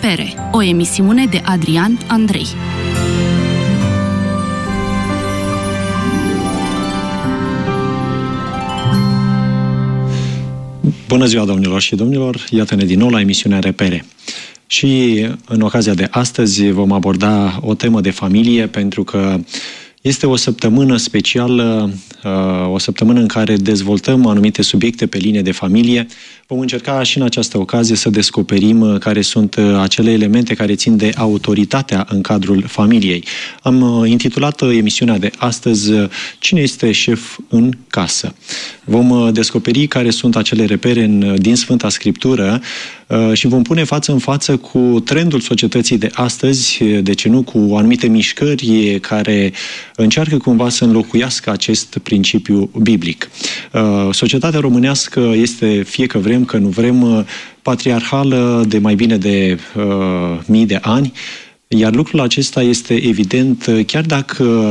Repere, o emisiune de Adrian Andrei. Bună ziua, domnilor și domnilor! Iată-ne din nou la emisiunea Repere. Și în ocazia de astăzi vom aborda o temă de familie, pentru că este o săptămână specială, o săptămână în care dezvoltăm anumite subiecte pe linie de familie. Vom încerca și în această ocazie să descoperim care sunt acele elemente care țin de autoritatea în cadrul familiei. Am intitulat emisiunea de astăzi Cine este șef în casă? Vom descoperi care sunt acele repere din Sfânta Scriptură și vom pune față în față cu trendul societății de astăzi, de ce nu cu anumite mișcări care încearcă cumva să înlocuiască acest principiu biblic. Societatea românească este, fie că vrem, că nu vrem, patriarhală de mai bine de mii de ani, iar lucrul acesta este evident, chiar dacă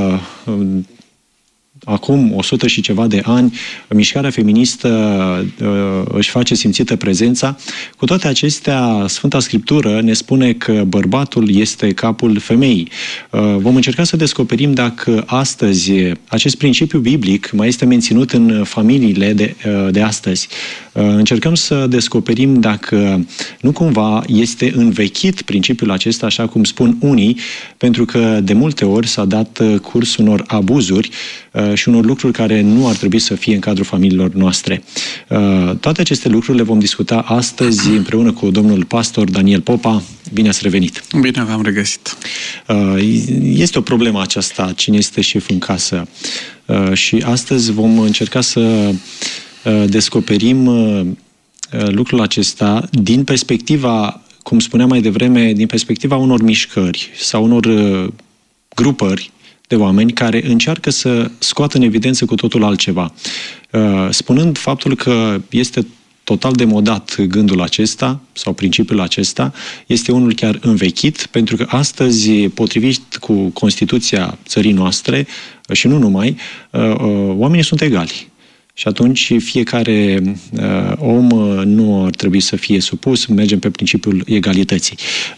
acum 100 și ceva de ani mișcarea feministă își face simțită prezența. Cu toate acestea, Sfânta Scriptură ne spune că bărbatul este capul femeii. Vom încerca să descoperim dacă astăzi acest principiu biblic mai este menținut în familiile de astăzi. Încercăm să descoperim dacă nu cumva este învechit principiul acesta, așa cum spun unii, pentru că de multe ori s-a dat curs unor abuzuri și unor lucruri care nu ar trebui să fie în cadrul familiilor noastre. Toate aceste lucruri le vom discuta astăzi împreună cu domnul pastor Daniel Popa. Bine ați revenit! Bine v-am regăsit! Este o problemă aceasta, cine este șef în casă. Și astăzi vom încerca să descoperim lucrul acesta din perspectiva, cum spuneam mai devreme, din perspectiva unor mișcări sau unor grupări de oameni care încearcă să scoată în evidență cu totul altceva. Spunând faptul că este total demodat gândul acesta sau principiul acesta, este unul chiar învechit, pentru că astăzi, potrivit cu Constituția țării noastre și nu numai, oamenii sunt egali. Și atunci fiecare om nu ar trebui să fie supus, mergem pe principiul egalității.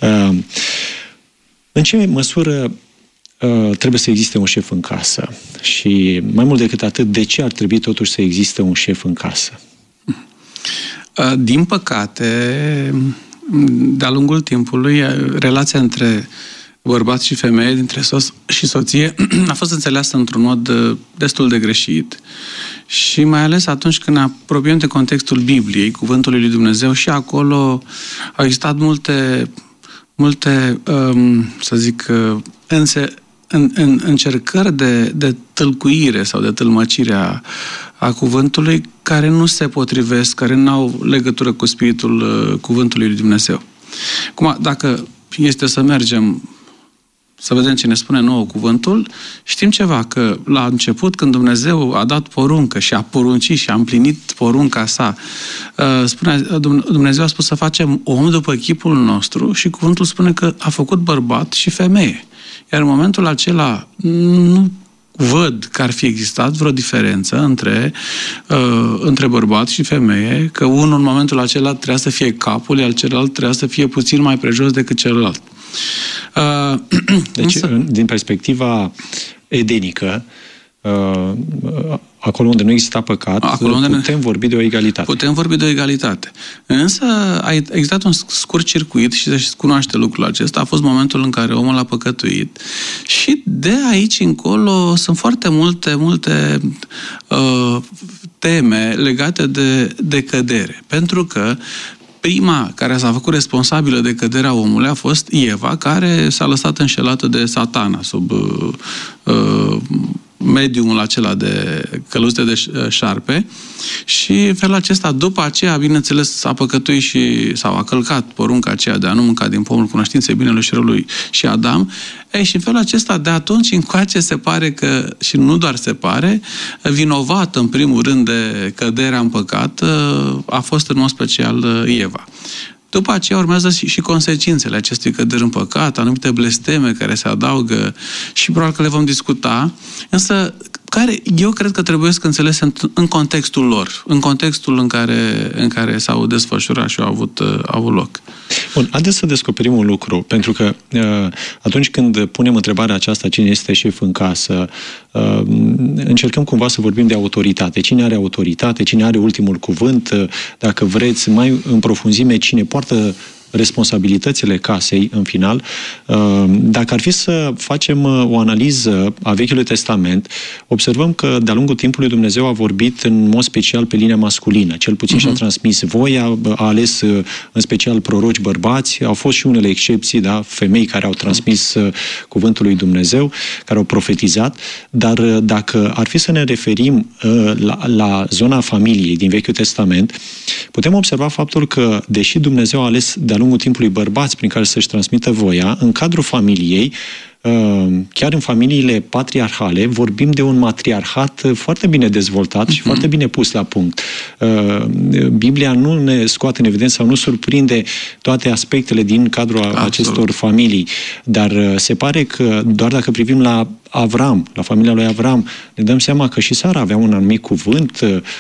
În ce măsură trebuie să existe un șef în casă? Și mai mult decât atât, de ce ar trebui totuși să existe un șef în casă? Din păcate, de-a lungul timpului, relația între bărbat și femeie, dintre soț și soție, a fost înțeleasă într-un mod destul de greșit. Și mai ales atunci când ne apropiem de contextul Bibliei, cuvântului lui Dumnezeu, și acolo au existat multe să zic, încercări de tâlcuire sau de tâlmăcire a cuvântului, care nu se potrivesc, care nu au legătură cu spiritul cuvântului lui Dumnezeu. Acum, dacă este să mergem să vedem ce ne spune nouă cuvântul, știm ceva, că la început, când Dumnezeu a dat poruncă și a poruncit și a împlinit porunca sa, Dumnezeu a spus să facem om după chipul nostru și cuvântul spune că a făcut bărbat și femeie. Iar în momentul acela nu văd că ar fi existat vreo diferență între bărbat și femeie, că unul în momentul acela trebuia să fie capul, iar celălalt trebuia să fie puțin mai prejos decât celălalt. Deci, din perspectiva edenică, acolo unde nu exista păcat, putem vorbi de o egalitate. Putem vorbi de o egalitate. Însă a existat un scurt circuit și se cunoaște lucrul acesta. A fost momentul în care omul a păcătuit. Și de aici încolo sunt foarte multe teme legate de cădere. Pentru că prima care s-a făcut responsabilă de căderea omului a fost Eva, care s-a lăsat înșelată de Satana sub mediumul acela de căluzite de șarpe și în felul acesta, după aceea, bineînțeles, s-a păcătuit sau a călcat porunca aceea de a nu mânca din pomul cunoștinței binelui și răului și Adam. Și în felul acesta, de atunci încoace, se pare că, și nu doar se pare, vinovată în primul rând de căderea în păcat a fost în mod special Eva. După aceea urmează și consecințele acestui căderi în păcat, anumite blesteme care se adaugă și probabil că le vom discuta, însă care eu cred că trebuie să înțelese în contextul lor, în contextul în care s-au desfășurat și au avut loc. Bun, haideți să descoperim un lucru, pentru că atunci când punem întrebarea aceasta, cine este șef în casă, încercăm cumva să vorbim de autoritate. Cine are autoritate, cine are ultimul cuvânt, dacă vreți, mai în profunzime, cine poartă responsabilitățile casei, în final. Dacă ar fi să facem o analiză a Vechiului Testament, observăm că de-a lungul timpului Dumnezeu a vorbit în mod special pe linia masculină. Cel puțin și-a transmis voia, a ales în special proroci bărbați, au fost și unele excepții, da, femei care au transmis cuvântul lui Dumnezeu, care au profetizat, dar dacă ar fi să ne referim la zona familiei din Vechiul Testament, putem observa faptul că, deși Dumnezeu a ales de-a lungul timpului bărbați prin care să-și transmită voia, în cadrul familiei, chiar în familiile patriarhale, vorbim de un matriarhat foarte bine dezvoltat și foarte bine pus la punct. Biblia nu ne scoate în evidență sau nu surprinde toate aspectele din cadrul acestor familii, dar se pare că doar dacă privim la Avram, la familia lui Avram, ne dăm seama că și Sara avea un anumit cuvânt,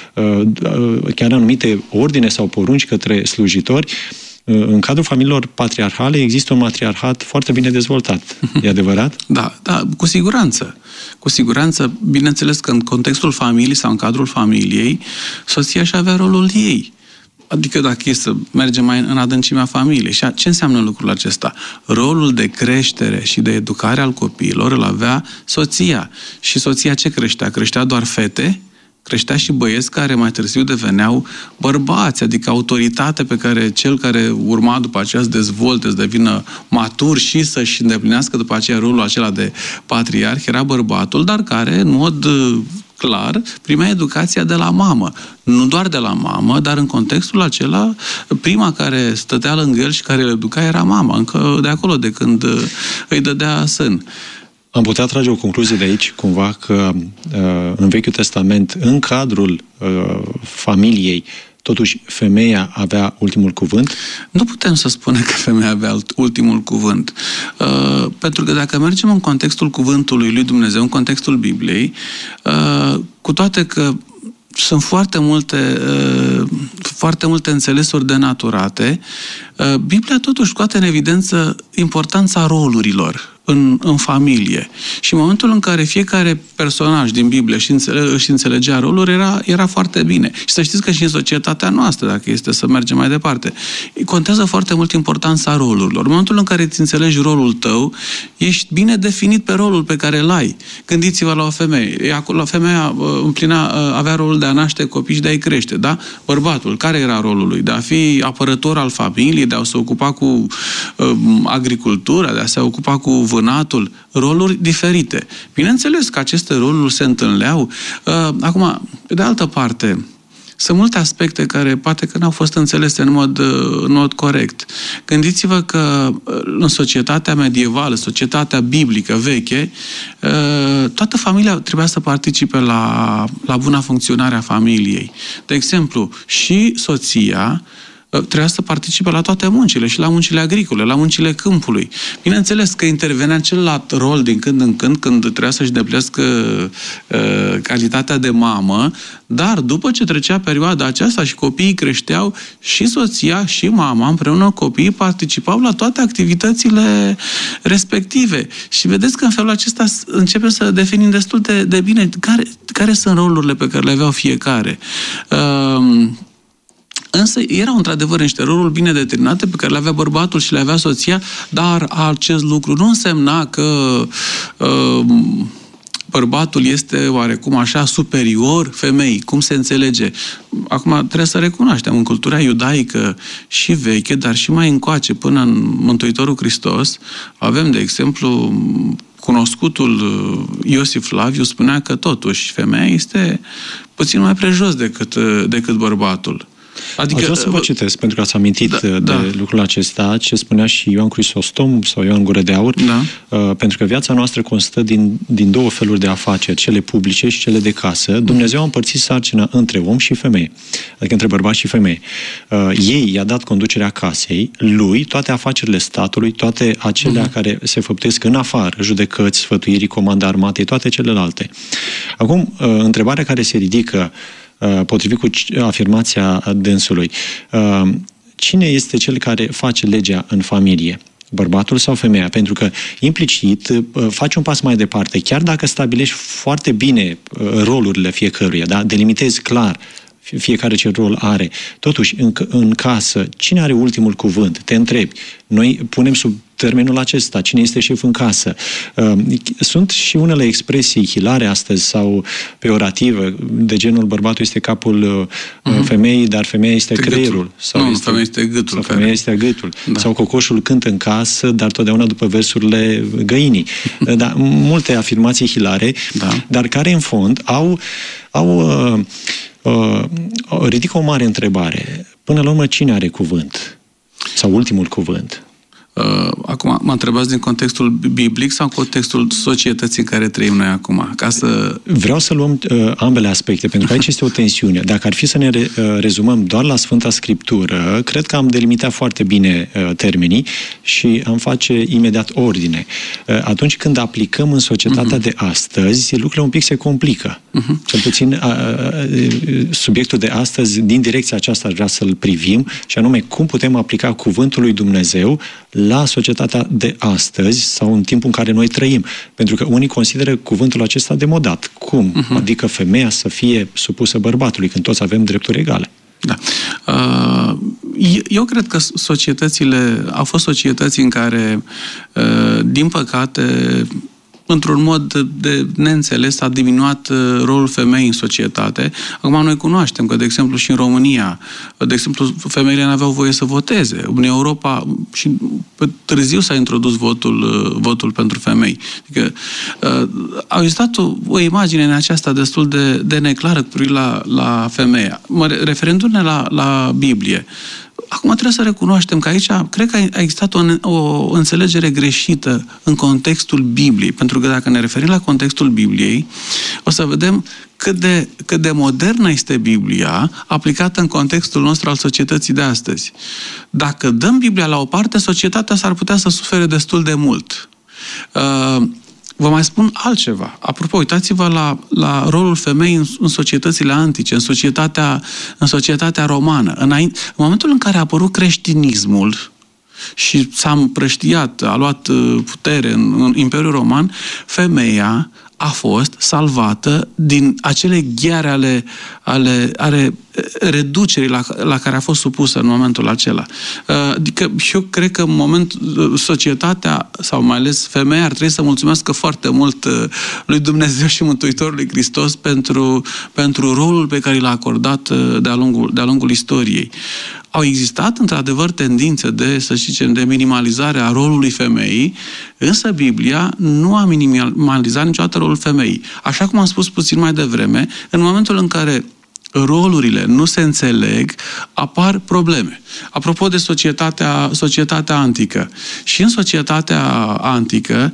chiar anumite ordine sau porunci către slujitori. În cadrul familiilor patriarhale există un matriarhat foarte bine dezvoltat. E adevărat? Da, cu siguranță. Cu siguranță, bineînțeles că în contextul familiei sau în cadrul familiei, soția și avea rolul ei. Adică dacă e să mergem mai în adâncimea familiei. Și ce înseamnă lucrul acesta? Rolul de creștere și de educare al copiilor îl avea soția. Și soția ce creștea? Creștea doar fete? Creștea și băieți care mai târziu deveneau bărbați, adică autoritate pe care cel care urma după aceea să dezvolte, să devină matur și să-și îndeplinească după aceea rolul acela de patriarh, era bărbatul, dar care, în mod clar, primea educația de la mamă. Nu doar de la mamă, dar în contextul acela, prima care stătea lângă el și care îl educa era mama, încă de acolo, de când îi dădea sân. Am putea trage o concluzie de aici, cumva, că în Vechiul Testament, în cadrul familiei, totuși femeia avea ultimul cuvânt? Nu putem să spunem că femeia avea ultimul cuvânt. Pentru că dacă mergem în contextul cuvântului lui Dumnezeu, în contextul Bibliei, cu toate că sunt foarte multe înțelesuri denaturate, Biblia totuși scoate în evidență importanța rolurilor în familie. Și în momentul în care fiecare personaj din Biblie își înțelegea rolul, era foarte bine. Și să știți că și în societatea noastră, dacă este să mergem mai departe, contează foarte mult importanța rolurilor. În momentul în care îți înțelegi rolul tău, ești bine definit pe rolul pe care îl ai. Gândiți-vă la o femeie. Acolo femeia avea rolul de a naște copii și de a-i crește, da? Bărbatul, care era rolul lui? De a fi apărător al familiei, de a se ocupa cu agricultura, de a se ocupa cu vânatul, roluri diferite. Bineînțeles că aceste roluri se întâlneau. Acum, pe de altă parte, sunt multe aspecte care poate că n-au fost înțelese în mod corect. Gândiți-vă că în societatea medievală, societatea biblică veche, toată familia trebuia să participe la buna funcționare a familiei. De exemplu, și soția trebuia să participe la toate muncile, și la muncile agricole, la muncile câmpului. Bineînțeles că intervenea celălalt rol din când în când trebuia să-și îndeplinească calitatea de mamă, dar după ce trecea perioada aceasta și copiii creșteau, și soția și mama, împreună cu copiii, participau la toate activitățile respective. Și vedeți că în felul acesta începem să definim destul de bine care sunt rolurile pe care le aveau fiecare. Însă erau într-adevăr niște roluri bine determinate pe care le avea bărbatul și le avea soția, dar acest lucru nu însemna că bărbatul este oarecum așa superior femeii. Cum se înțelege? Acum trebuie să recunoaștem, în cultura iudaică și veche, dar și mai încoace, până în Mântuitorul Hristos, avem, de exemplu, cunoscutul Iosif Flaviu spunea că totuși femeia este puțin mai prejos decât bărbatul. Adică, vreau să vă citesc, pentru că ați amintit de lucrul acesta, ce spunea și Ioan Crisostom sau Ioan Gură de Aur, pentru că viața noastră constă din două feluri de afaceri, cele publice și cele de casă. Dumnezeu a împărțit sarcina între om și femeie, adică între bărbat și femeie. Ei i-a dat conducerea casei, lui, toate afacerile statului, toate acelea care se făptuiesc în afară, judecăți, sfătuirii, comanda armatei, toate celelalte. Acum, întrebarea care se ridică potrivit cu afirmația dânsului, cine este cel care face legea în familie? Bărbatul sau femeia? Pentru că implicit faci un pas mai departe. Chiar dacă stabilești foarte bine rolurile fiecăruia, da? Delimitezi clar fiecare ce rol are. Totuși, în casă, cine are ultimul cuvânt? Te întrebi. Noi punem sub termenul acesta, cine este șef în casă. Sunt și unele expresii hilare astăzi sau peorative, de genul bărbatul este capul femeii, dar femeia este creierul. Femeia este gâtul. Sau femeia este gâtul. Da. Sau cocoșul cântă în casă, dar totdeauna după versurile găinii. Da, multe afirmații hilare, dar care în fond ridică o mare întrebare. Până la urmă, cine are cuvânt? Sau ultimul cuvânt? Acum, mă întrebați din contextul biblic sau contextul societății în care trăim noi acum? Vreau să luăm ambele aspecte, pentru că aici este o tensiune. Dacă ar fi să ne rezumăm doar la Sfânta Scriptură, cred că am delimitat foarte bine termenii și am face imediat ordine. Atunci când aplicăm în societatea de astăzi, lucrurile un pic se complică. Cel puțin subiectul de astăzi, din direcția aceasta aș vrea să-l privim, și anume cum putem aplica cuvântul lui Dumnezeu la societatea de astăzi sau în timpul în care noi trăim. Pentru că unii consideră cuvântul acesta demodat. Cum? Adică femeia să fie supusă bărbatului, când toți avem drepturi egale. Da. Eu cred că societățile au fost societăți în care, din păcate, într-un mod de neînțeles, a diminuat rolul femeii în societate. Acum noi cunoaștem că, de exemplu, și în România, de exemplu, femeile n-aveau voie să voteze. În Europa și târziu s-a introdus votul pentru femei. Adică a existat o imagine în aceasta destul de neclară cu privire la femeia. Referindu-ne la Biblie, acum trebuie să recunoaștem că aici, cred că a existat o înțelegere greșită în contextul Bibliei, pentru că dacă ne referim la contextul Bibliei, o să vedem cât de modernă este Biblia aplicată în contextul nostru al societății de astăzi. Dacă dăm Biblia la o parte, societatea s-ar putea să sufere destul de mult. Vă mai spun altceva. Apropo, uitați-vă la rolul femeii în societățile antice, în societatea romană. În momentul în care a apărut creștinismul și s-a împrăștiat, a luat putere în Imperiul Roman, femeia a fost salvată din acele gheare ale reducerii la care a fost supusă în momentul acela. Adică eu cred că în momentul societatea, sau mai ales femeia, ar trebui să mulțumească foarte mult lui Dumnezeu și Mântuitorului Hristos pentru rolul pe care l-a acordat de-a lungul istoriei. Au existat, într-adevăr, tendințe de minimalizare a rolului femeii, însă Biblia nu a minimalizat niciodată rolul femeii. Așa cum am spus puțin mai devreme, în momentul în care rolurile nu se înțeleg, apar probleme. Apropo de societatea antică. Și în societatea antică,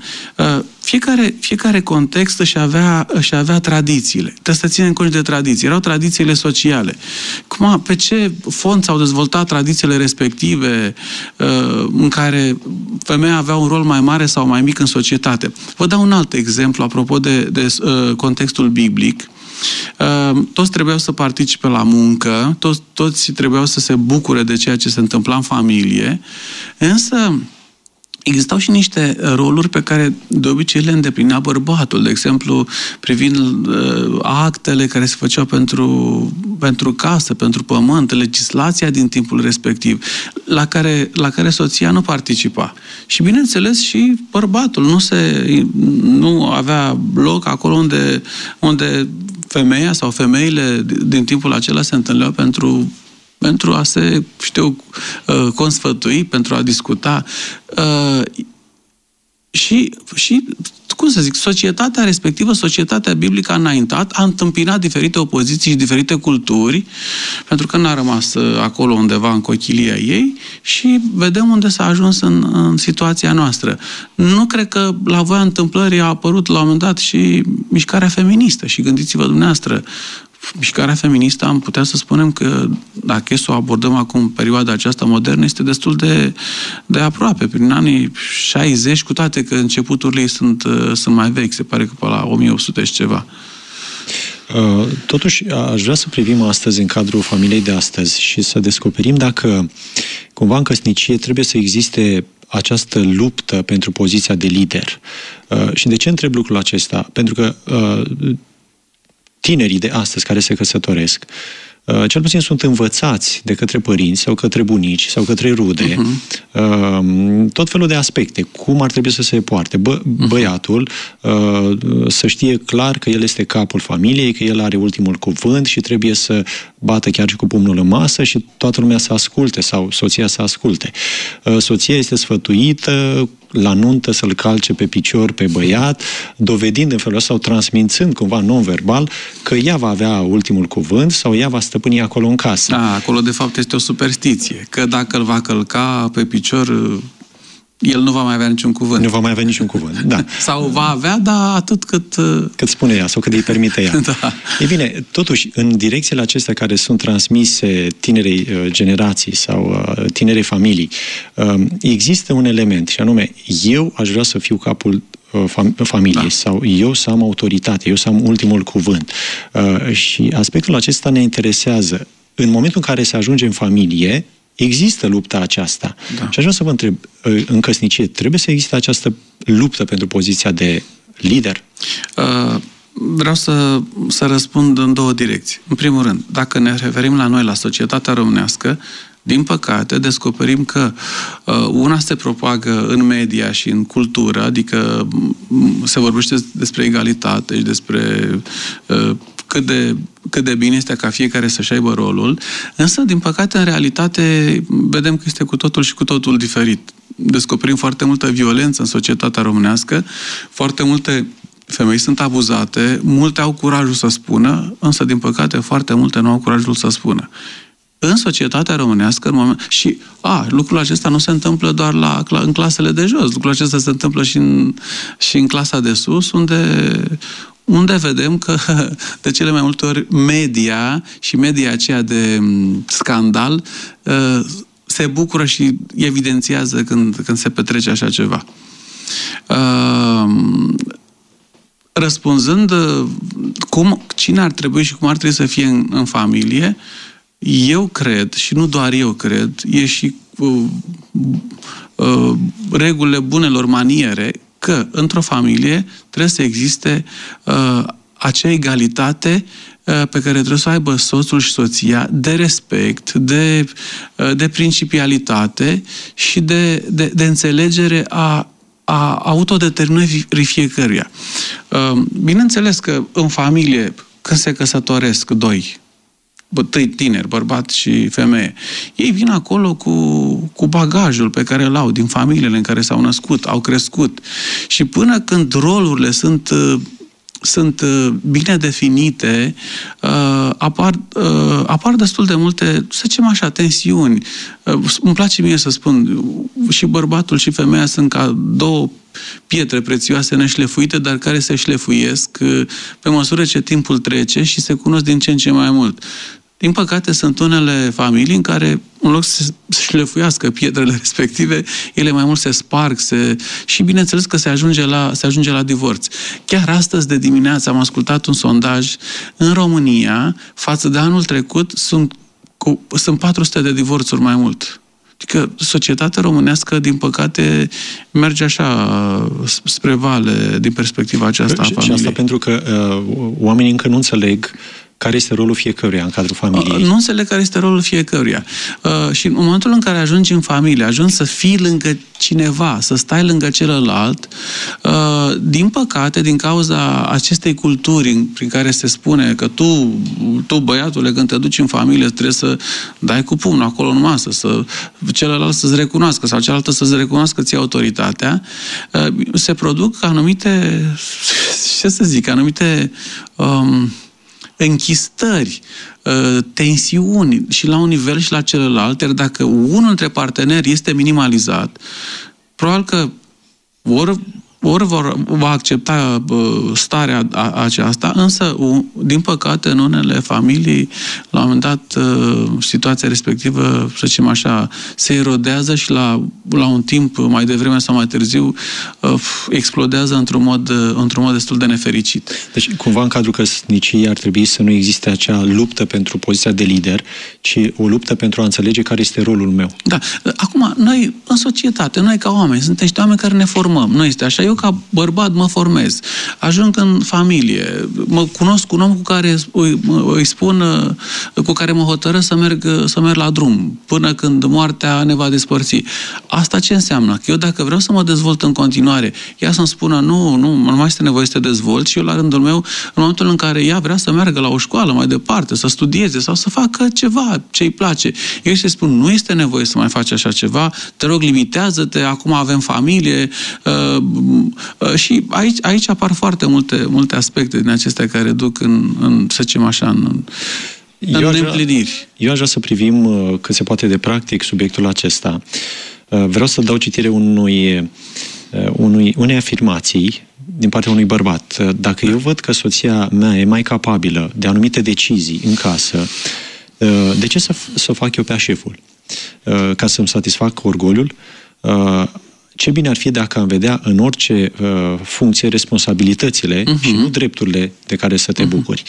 fiecare context își avea tradițiile. Trebuie să ținem cont de tradiții. Erau tradițiile sociale. Pe ce fond s-au dezvoltat tradițiile respective în care femeia avea un rol mai mare sau mai mic în societate? Vă dau un alt exemplu apropo de contextul biblic. Toți trebuiau să participe la muncă, toți trebuiau să se bucure de ceea ce se întâmpla în familie, însă existau și niște roluri pe care de obicei le îndeplinea bărbatul, de exemplu, privind actele care se făceau pentru casă, pentru pământ, legislația din timpul respectiv, la care soția nu participa. Și bineînțeles și bărbatul nu avea loc acolo unde femeia sau femeile din timpul acela se întâlneau pentru a se, consfătui, pentru a discuta. Și cum să zic, societatea respectivă, societatea biblică a înaintat, a întâmpinat diferite opoziții și diferite culturi, pentru că n-a rămas acolo undeva în cochilia ei și vedem unde s-a ajuns în situația noastră. Nu cred că la voia întâmplării a apărut la un moment dat și mișcarea feministă și gândiți-vă dumneavoastră, mișcarea feministă, am putea să spunem că, dacă e să o abordăm acum, perioada aceasta modernă, este destul de aproape, prin anii 60, cu toate că începuturile ei sunt mai vechi, se pare că pe la 1800 și ceva. Totuși, aș vrea să privim astăzi în cadrul familiei de astăzi și să descoperim dacă, cumva, în căsnicie trebuie să existe această luptă pentru poziția de lider. Și de ce întreb lucrul acesta? Pentru că tinerii de astăzi care se căsătoresc, cel puțin sunt învățați de către părinți sau către bunici sau către rude, tot felul de aspecte. Cum ar trebui să se poarte? Băiatul să știe clar că el este capul familiei, că el are ultimul cuvânt și trebuie să bată chiar și cu pumnul în masă și toată lumea să asculte sau soția să asculte. Soția este sfătuită la nuntă să-l calce pe picior pe băiat, dovedind în felul ăsta sau transmițând cumva non-verbal că ea va avea ultimul cuvânt sau ea va stăpâni acolo în casă. Acolo de fapt este o superstiție, că dacă îl va călca pe picior, el nu va mai avea niciun cuvânt. Nu va mai avea niciun cuvânt, da. Sau va avea, dar atât cât spune ea sau cât îi permite ea. Da. Ei bine, totuși, în direcțiile acestea care sunt transmise tinerei generații sau tinerei familii, există un element, și anume, eu aș vrea să fiu capul familiei, sau eu să am autoritate, eu să am ultimul cuvânt. Și aspectul acesta ne interesează. În momentul în care se ajunge în familie, există lupta aceasta. Da. Și aș vrea să vă întreb, în căsnicie, trebuie să existe această luptă pentru poziția de lider? Vreau să răspund în două direcții. În primul rând, dacă ne referim la noi, la societatea românească, din păcate, descoperim că una se propagă în media și în cultură, adică se vorbește despre egalitate și despre cât de bine este ca fiecare să-și aibă rolul, însă, din păcate, în realitate, vedem că este cu totul și cu totul diferit. Descoperim foarte multă violență în societatea românească, foarte multe femei sunt abuzate, multe au curajul să spună, însă, din păcate, foarte multe nu au curajul să spună. În societatea românească, în moment... și lucrul acesta nu se întâmplă doar în clasele de jos, lucrul acesta se întâmplă și în clasa de sus, unde vedem că de cele mai multe ori media și media aceea de scandal se bucură și evidențiază când se petrece așa ceva. Răspunzând cine ar trebui și cum ar trebui să fie în familie, eu cred, și nu doar eu cred, e și regulile bunelor maniere, că într-o familie trebuie să existe acea egalitate pe care trebuie să o aibă soțul și soția, de respect, de principialitate și de înțelegere a autodeterminării fiecăruia. Bineînțeles că în familie, când se căsătoresc doi tineri, bărbat și femeie, ei vin acolo cu bagajul pe care îl au din familiile în care s-au născut, au crescut. Și până când rolurile sunt bine definite, apar destul de multe, să zicem așa, tensiuni. Îmi place mie să spun, și bărbatul și femeia sunt ca două pietre prețioase neșlefuite, dar care se șlefuiesc pe măsură ce timpul trece și se cunosc din ce în ce mai mult. Din păcate, sunt unele familii în care, în loc să șlefuiască pietrele respective, ele mai mult se sparg și, bineînțeles, că se ajunge la divorț. Chiar astăzi de dimineață am ascultat un sondaj. În România, față de anul trecut, sunt 400 de divorțuri mai mult. Adică societatea românească, din păcate, merge așa spre vale din perspectiva aceasta a familiei. Și asta pentru că oamenii încă nu înțeleg care este rolul fiecăruia în cadrul familiei. Nu înțeleg care este rolul fiecăruia. Și în momentul în care ajungi în familie, ajungi să fii lângă cineva, să stai lângă celălalt, din păcate, din cauza acestei culturi prin care se spune că tu băiatule, când te duci în familie, trebuie să dai cu pumnul acolo în masă, să celălalt să-ți recunoască sau cealaltă să-ți recunoască ție autoritatea, se produc anumite, anumite închistări, tensiuni și la un nivel și la celălalt, iar dacă unul dintre parteneri este minimalizat, probabil că ori va accepta starea aceasta, însă, din păcate, în unele familii, la un moment dat, situația respectivă, să zicem așa, se erodează și la un timp mai devreme sau mai târziu explodează într-un mod destul de nefericit. Deci, cumva, în cadrul căsniciei ar trebui să nu existe acea luptă pentru poziția de lider, ci o luptă pentru a înțelege care este rolul meu. Da. Acum, noi, în societate, noi ca oameni, suntem niște oameni care ne formăm. Nu este așa. Eu, ca bărbat, mă formez. Ajung în familie. Mă cunosc un om cu care îi spun, cu care mă hotărăsc să merg la drum, până când moartea ne va despărți. Asta ce înseamnă? Că eu, dacă vreau să mă dezvolt în continuare, ea să-mi spună, nu mai este nevoie să te dezvolt, și eu, la rândul meu, în momentul în care ea vrea să meargă la o școală mai departe, să studieze sau să facă ceva ce îi place, eu să-i spun, nu este nevoie să mai faci așa ceva, te rog, limitează-te, acum avem familie. Și aici apar foarte multe aspecte din acestea care duc în să zicem așa, în împliniri. Eu aș vrea să privim cât se poate de practic subiectul acesta. Vreau să dau citire unei afirmații din partea unui bărbat. Dacă eu văd că soția mea e mai capabilă de anumite decizii în casă, de ce să fac eu pe șeful? Ca să-mi satisfac orgoliul? Ce bine ar fi dacă am vedea în orice funcție responsabilitățile și nu drepturile de care să te bucuri.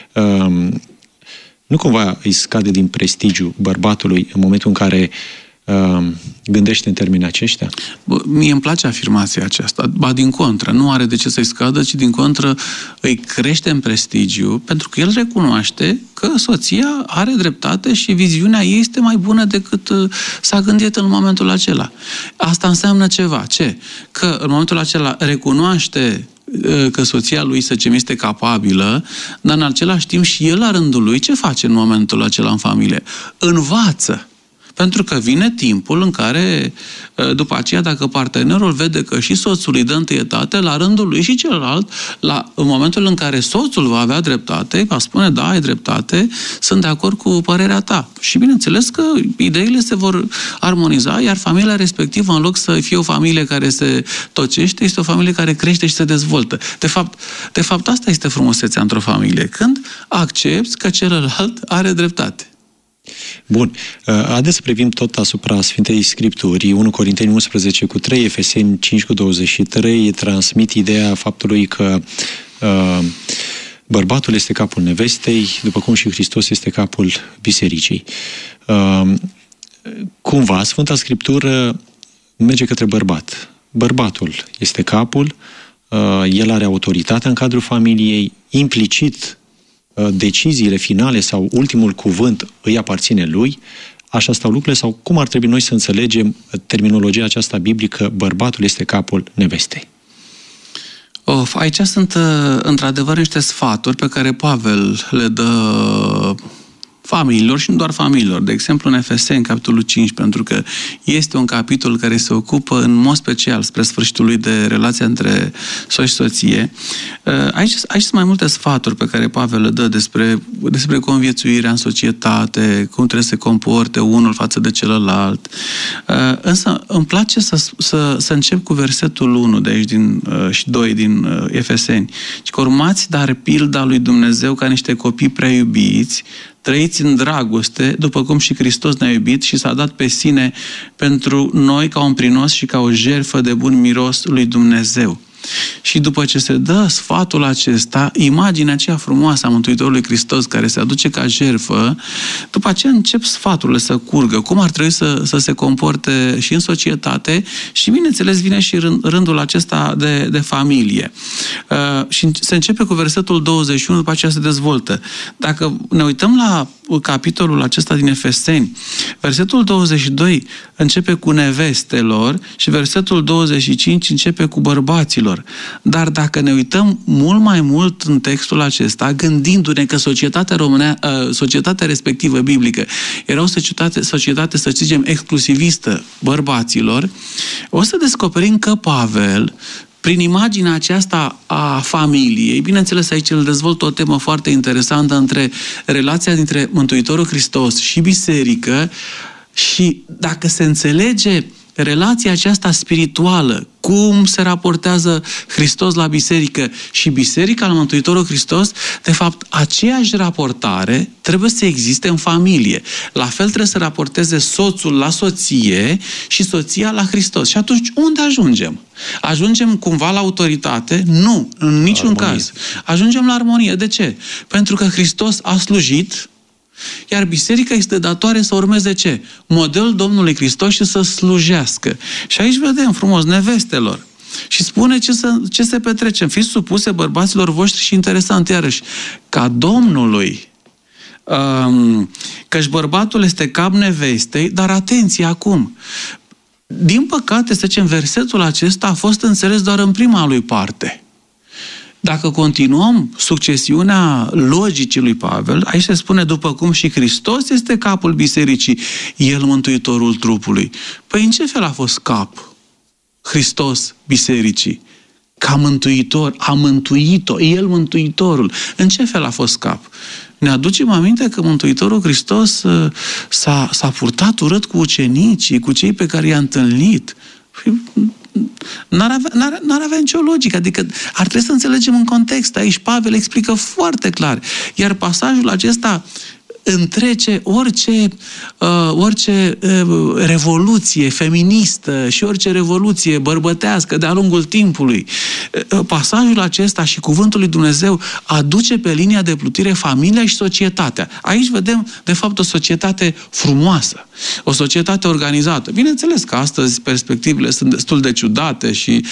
Nu cumva îi scade din prestigiu bărbatului în momentul în care gândește în termenii aceștia? Mie îmi place afirmația aceasta. Ba, din contră, nu are de ce să-i scadă, ci din contră îi crește în prestigiu, pentru că el recunoaște că soția are dreptate și viziunea ei este mai bună decât s-a gândit în momentul acela. Asta înseamnă ceva. Ce? Că în momentul acela recunoaște că soția lui, să zicem, este capabilă, dar în același timp și el, la rândul lui, ce face în momentul acela în familie? Învață. Pentru că vine timpul în care, după aceea, dacă partenerul vede că și soțul îi dă întâietate, la rândul lui și celălalt, în momentul în care soțul va avea dreptate, va spune, da, ai dreptate, sunt de acord cu părerea ta. Și bineînțeles că ideile se vor armoniza, iar familia respectivă, în loc să fie o familie care se tocește, este o familie care crește și se dezvoltă. De fapt, asta este frumusețea într-o familie, când accepți că celălalt are dreptate. Bun. Haideți să privim tot asupra Sfintei Scripturii. 1 Corinteni 11:3, Efeseni 5:23 transmit ideea faptului că bărbatul este capul nevestei, după cum și Hristos este capul bisericii. Cumva, Sfânta Scriptură merge către bărbat. Bărbatul este capul, el are autoritatea în cadrul familiei, implicit deciziile finale sau ultimul cuvânt îi aparține lui. Așa stau lucrurile, sau cum ar trebui noi să înțelegem terminologia aceasta biblică, bărbatul este capul nevestei? Aici sunt într-adevăr niște sfaturi pe care Pavel le dă familiilor și nu doar familiilor. De exemplu, în Efeseni, capitolul 5, pentru că este un capitol care se ocupă în mod special spre sfârșitul lui de relația între soț și soție. Aici sunt mai multe sfaturi pe care Pavel le dă despre conviețuirea în societate, cum trebuie să se comporte unul față de celălalt. Însă îmi place să încep cu versetul 1 de aici și 2 din Efeseni. Că urmați dar pilda lui Dumnezeu ca niște copii prea iubiți, trăiți în dragoste, după cum și Hristos ne-a iubit și s-a dat pe sine pentru noi ca un prinos și ca o jertfă de bun miros lui Dumnezeu. Și după ce se dă sfatul acesta, imaginea aceea frumoasă a Mântuitorului Hristos care se aduce ca jertfă, după aceea încep sfaturile să curgă, cum ar trebui să se comporte și în societate și, bineînțeles, vine și rândul acesta de familie. Și se începe cu versetul 21, după aceea se dezvoltă. Dacă ne uităm la capitolul acesta din Efeseni, versetul 22 începe cu nevestelor și versetul 25 începe cu bărbaților. Dar dacă ne uităm mult mai mult în textul acesta, gândindu-ne că societatea respectivă biblică era o societate, să zicem, exclusivistă bărbaților, o să descoperim că Pavel, prin imaginea aceasta a familiei, bineînțeles aici îl dezvoltă o temă foarte interesantă între relația dintre Mântuitorul Hristos și biserică și dacă se înțelege relația aceasta spirituală, cum se raportează Hristos la biserică și biserica la Mântuitorul Hristos, de fapt, aceeași raportare trebuie să existe în familie. La fel trebuie să raporteze soțul la soție și soția la Hristos. Și atunci, unde ajungem? Ajungem cumva la autoritate? Nu, în niciun caz. Ajungem la armonie. De ce? Pentru că Hristos a slujit, iar biserica este datoare să urmeze ce? Modelul Domnului Hristos și să slujească. Și aici vedem frumos nevestelor. Și spune ce se petrece. Fiți supuse bărbaților voștri și interesant, iarăși, ca Domnului. Căci bărbatul este cap nevestei, dar atenție acum. Din păcate, să zicem, versetul acesta a fost înțeles doar în prima lui parte. Dacă continuăm succesiunea logicii lui Pavel, aici se spune după cum și Hristos este capul bisericii, El mântuitorul trupului. Păi în ce fel a fost cap Hristos bisericii? Ca mântuitor, a mântuit-o, El mântuitorul. În ce fel a fost cap? Ne aducem aminte că Mântuitorul Hristos s-a purtat urât cu ucenicii, cu cei pe care i-a întâlnit. N-ar avea nicio logică, adică ar trebui să înțelegem în context. Aici Pavel explică foarte clar. Iar pasajul acesta întrece orice revoluție feministă și orice revoluție bărbătească de-a lungul timpului. Pasajul acesta și cuvântul lui Dumnezeu aduce pe linia de plutire familia și societatea. Aici vedem, de fapt, o societate frumoasă, o societate organizată. Bineînțeles că astăzi perspectivele sunt destul de ciudate și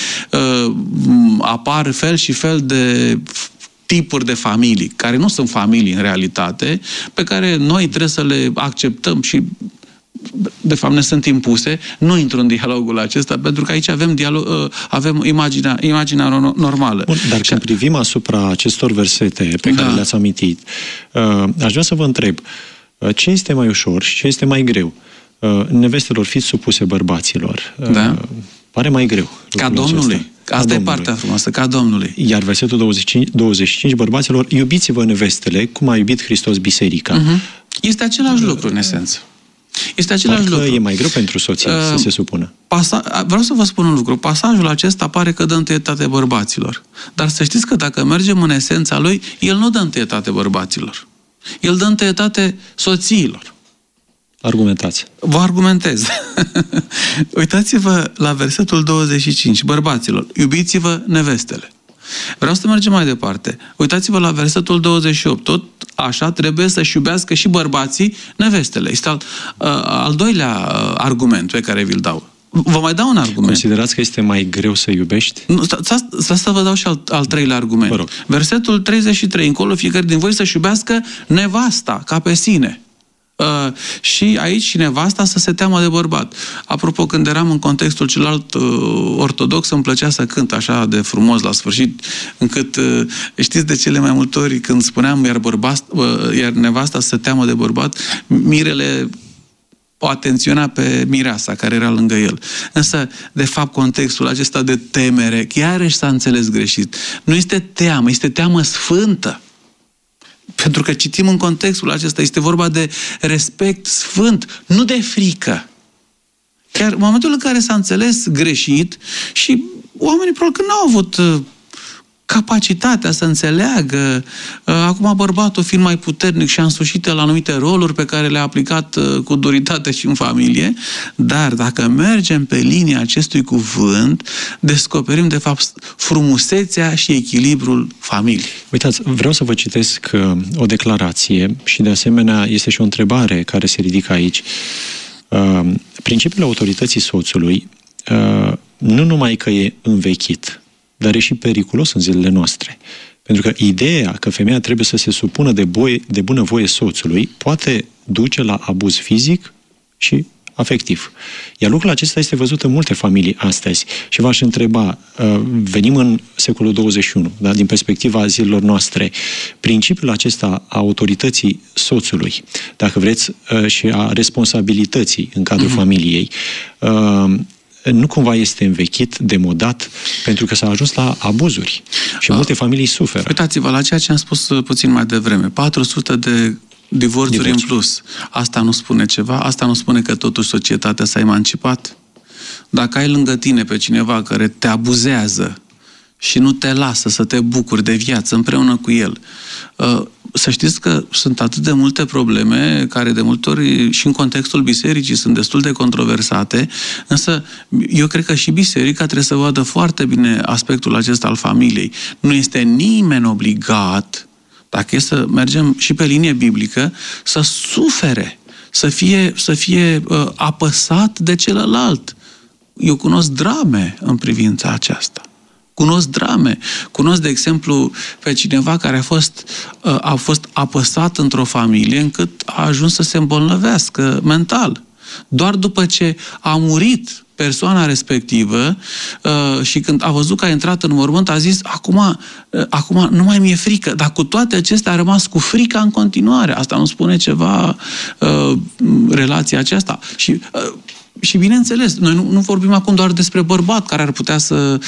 apar fel și fel de tipuri de familii, care nu sunt familii în realitate, pe care noi trebuie să le acceptăm și de fapt ne sunt impuse. Nu intru în dialogul acesta, pentru că aici avem imaginea normală. Bun, dar când privim asupra acestor versete pe care le-ați amintit, aș vrea să vă întreb, ce este mai ușor și ce este mai greu? Nevestelor fiți supuse bărbaților. Pare mai greu. Ca Domnului. Asta e partea frumoasă, ca Domnului. Iar versetul 25, bărbaților, iubiți-vă nevestele, cum a iubit Hristos biserica. Este același lucru, în esență. Este același lucru. E mai greu pentru soții să se supună. Vreau să vă spun un lucru. Pasajul acesta pare că dă întâietate bărbaților. Dar să știți că dacă mergem în esența lui, el nu dă întâietate bărbaților. El dă întâietate soțiilor. Argumentați. Vă argumentez. Uitați-vă la versetul 25. Bărbaților, iubiți-vă nevestele. Vreau să mergem mai departe. Uitați-vă la versetul 28. Tot așa trebuie să-și iubească și bărbații nevestele. Este al doilea argument pe care vi-l dau. Vă mai dau un argument. Considerați că este mai greu să iubești? Nu, să vă dau și al treilea argument. Versetul 33. Încolo fiecare din voi să-și iubească nevasta ca pe sine. Și aici și nevasta să se teamă de bărbat. Apropo, când eram în contextul celălalt ortodox, îmi plăcea să cânt așa de frumos la sfârșit, încât știți de cele mai multe ori când spuneam iar nevasta să se teamă de bărbat, mirele o atenționa pe mireasa care era lângă el. Însă, de fapt, contextul acesta de temere, chiar s-a înțeles greșit. Nu este teamă, este teamă sfântă. Pentru că citim în contextul acesta, este vorba de respect sfânt, nu de frică. Chiar în momentul în care s-a înțeles greșit și oamenii probabil că n-au avut capacitatea să înțeleagă. Acum bărbatul fiind mai puternic și a însușit la anumite roluri pe care le-a aplicat cu duritate și în familie, dar dacă mergem pe linia acestui cuvânt, descoperim de fapt frumusețea și echilibrul familiei. Uitați, vreau să vă citesc o declarație și de asemenea este și o întrebare care se ridică aici. Principiul autorității soțului nu numai că e învechit, dar e și periculos în zilele noastre. Pentru că ideea că femeia trebuie să se supună de bunăvoie soțului poate duce la abuz fizic și afectiv. Iar lucrul acesta este văzut în multe familii astăzi. Și v-aș întreba, venim în secolul 21, da? Din perspectiva zilelor noastre, principiul acesta a autorității soțului, dacă vreți, și a responsabilității în cadrul familiei, nu cumva este învechit, demodat, pentru că s-a ajuns la abuzuri și multe familii suferă. Uitați-vă la ceea ce am spus puțin mai devreme. 400 de divorțuri în plus. Asta nu spune ceva? Asta nu spune că totuși societatea s-a emancipat? Dacă ai lângă tine pe cineva care te abuzează și nu te lasă să te bucuri de viață împreună cu el, să știți că sunt atât de multe probleme care de multe ori și în contextul bisericii sunt destul de controversate, însă eu cred că și biserica trebuie să vadă foarte bine aspectul acesta al familiei. Nu este nimeni obligat, dacă e să mergem și pe linie biblică, să sufere, să fie apăsat de celălalt. Eu cunosc drame în privința aceasta. Cunosc, de exemplu, pe cineva care a fost apăsat într-o familie încât a ajuns să se îmbolnăvească mental. Doar după ce a murit persoana respectivă și când a văzut că a intrat în mormânt, a zis, acum nu mai mi-e frică, dar cu toate acestea a rămas cu frica în continuare. Asta nu spune ceva relația aceasta. Și bineînțeles, noi nu vorbim acum doar despre bărbat care ar putea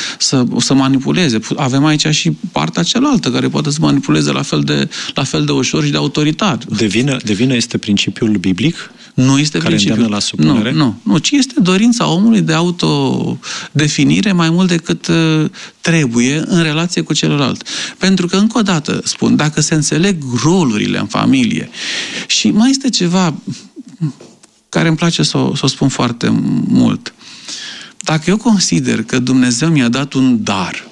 să manipuleze. Avem aici și partea cealaltă care poate să manipuleze la fel de ușor și de autoritar. De vină este principiul biblic? Nu este care îndeamnă la supunere? Nu, ci este dorința omului de autodefinire mai mult decât trebuie în relație cu celălalt. Pentru că, încă o dată spun, dacă se înțeleg rolurile în familie și mai este ceva care îmi place să o spun foarte mult. Dacă eu consider că Dumnezeu mi-a dat un dar,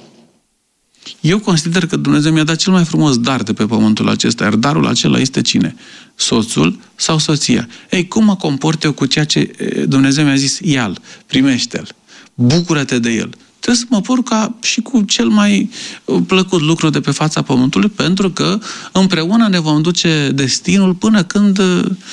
eu consider că Dumnezeu mi-a dat cel mai frumos dar de pe pământul acesta, iar darul acela este cine? Soțul sau soția? Ei, cum mă comport eu cu ceea ce Dumnezeu mi-a zis? Ia-l, primește-l, bucură-te de el. Trebuie să mă port ca și cu cel mai plăcut lucru de pe fața pământului, pentru că împreună ne vom duce destinul până când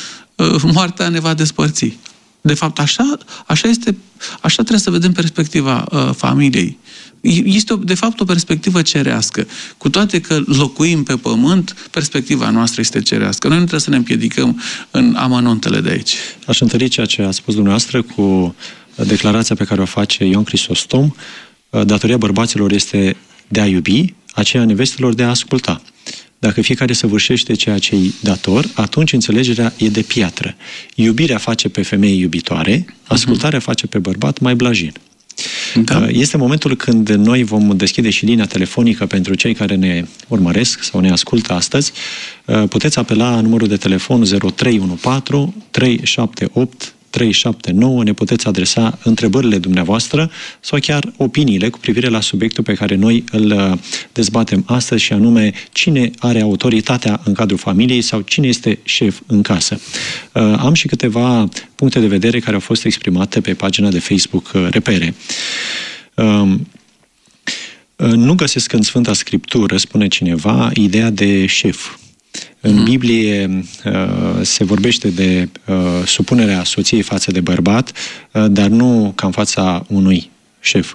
moartea ne va despărți. De fapt, așa trebuie să vedem perspectiva familiei. Este, de fapt, o perspectivă cerească. Cu toate că locuim pe pământ, perspectiva noastră este cerească. Noi nu trebuie să ne împiedicăm în amănuntele de aici. Aș întări ceea ce a spus dumneavoastră cu declarația pe care o face Ion Crisostom. Datoria bărbaților este de a iubi, aceea nevestelor de a asculta. Dacă fiecare săvârșește ceea ce e dator, atunci înțelegerea e de piatră. Iubirea face pe femeie iubitoare, ascultarea face pe bărbat mai blajin. Da. Este momentul când noi vom deschide și linia telefonică pentru cei care ne urmăresc sau ne ascultă astăzi. Puteți apela numărul de telefon 0314 378 379, ne puteți adresa întrebările dumneavoastră sau chiar opiniile cu privire la subiectul pe care noi îl dezbatem astăzi, și anume cine are autoritatea în cadrul familiei sau cine este șef în casă. Am și câteva puncte de vedere care au fost exprimate pe pagina de Facebook Repere. Nu găsesc în Sfânta Scriptură, spune cineva, ideea de șef. În Biblie se vorbește de supunerea soției față de bărbat, dar nu ca în fața unui șef.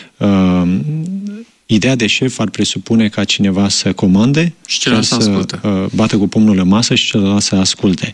Ideea de șef ar presupune ca cineva să comande, și celălalt să asculte, bată cu pumnul în masă și celălalt să asculte.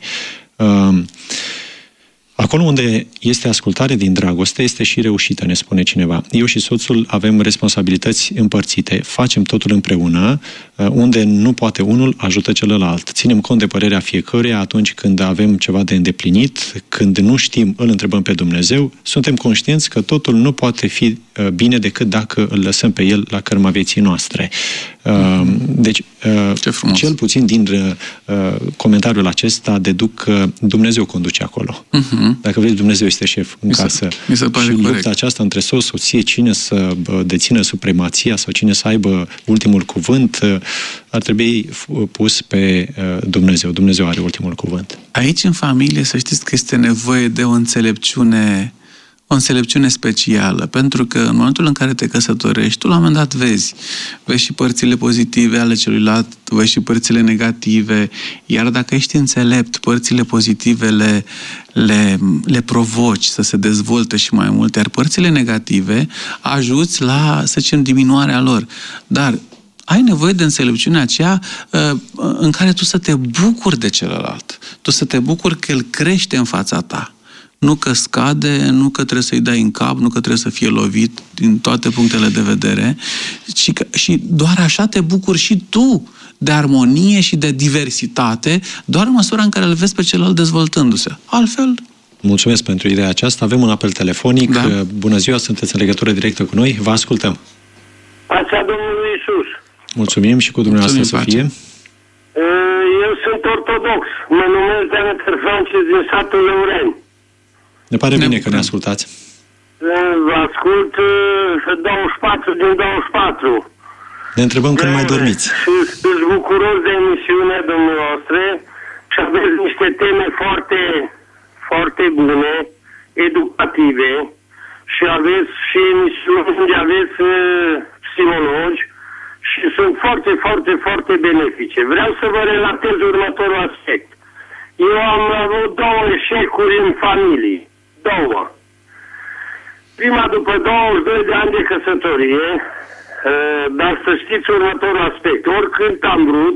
Acolo unde este ascultare din dragoste, este și reușită, ne spune cineva. Eu și soțul avem responsabilități împărțite, facem totul împreună, unde nu poate unul, ajută celălalt. Ținem cont de părerea fiecăruia atunci când avem ceva de îndeplinit, când nu știm, îl întrebăm pe Dumnezeu, suntem conștienți că totul nu poate fi bine decât dacă îl lăsăm pe el la cărma vieții noastre. Deci, cel puțin din comentariul acesta deduc că Dumnezeu conduce acolo. Dacă vreți, Dumnezeu este șef în casă. Și lupta aceasta între soție, cine să dețină supremația sau cine să aibă ultimul cuvânt, ar trebui pus pe Dumnezeu. Dumnezeu are ultimul cuvânt. Aici, în familie, să știți că este nevoie de o înțelepciune specială, pentru că în momentul în care te căsătorești, tu la un moment dat vezi și părțile pozitive ale celuilalt, vezi și părțile negative, iar dacă ești înțelept, părțile pozitive le provoci să se dezvolte și mai mult, iar părțile negative ajuți la, să zicem, diminuarea lor. Dar ai nevoie de înțelepciunea aceea în care tu să te bucuri de celălalt, tu să te bucuri că el crește în fața ta. Nu că scade, nu că trebuie să-i dai în cap, nu că trebuie să fie lovit din toate punctele de vedere, și doar așa te bucuri și tu de armonie și de diversitate, doar în măsura în care îl vezi pe celălalt dezvoltându-se. Altfel... Mulțumesc pentru ideea aceasta. Avem un apel telefonic. Da. Bună ziua, sunteți în legătură directă cu noi. Vă ascultăm. Pacea Domnului Iisus. Mulțumim și cu dumneavoastră să fie. Eu sunt ortodox. Mă numesc Demeter Francis din satul Lăureni. Ne pare bine că ne ascultați. Vă ascult 24 din 24. Ne întrebăm când mai dormiți. Și sunt bucuros de emisiunea dumneavoastră și aveți niște teme foarte, foarte bune, educative, și aveți și emisiuni unde aveți psihologi și sunt foarte, foarte, foarte benefice. Vreau să vă relatez următorul aspect. Eu am avut 2 eșecuri în familie. 2. Prima după 22 de ani de căsătorie, dar să știți următorul aspect. Oricând am vrut,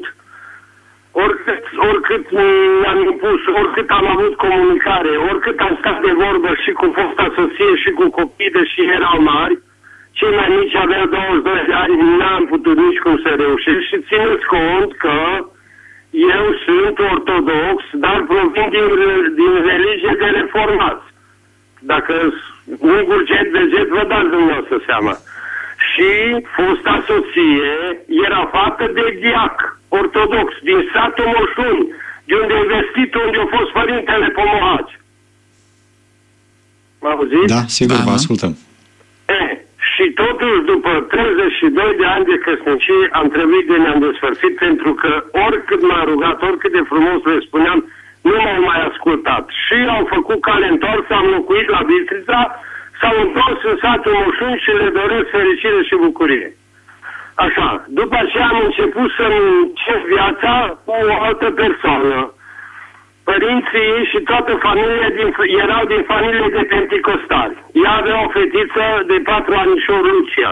oricât am impus, oricât am avut comunicare, oricât am stat de vorbă și cu fosta soție și cu copii, deși erau mari, cei mai mici aveau 22 de ani, n-am putut nici cum să reușesc și țineți cont că eu sunt ortodox, dar provin din religie de reformați. Dacă ungur jet de jet, vă dați dumneavoastră seama. Și fosta soție era fată de diac ortodox din satul Moșuni, de unde a investit, unde a fost părintele Pomohaci. M-auziți? Da, sigur, vă ascultăm. Și totuși, după 32 de ani de căsnicie, am trebuit de ne-am desfărțit, pentru că oricât m-a rugat, oricât de frumos le spuneam, nu m-au mai ascultat. Și au făcut cale întoarsă, am locuit la Bistrița, s-au întors în satul Moșuni și le doresc fericire și bucurie. Așa, după aceea am început să-mi încep viața cu o altă persoană. Părinții ei și toată familia erau din familie de penticostali. Ea avea o fetiță de 4 anișori, Lucia.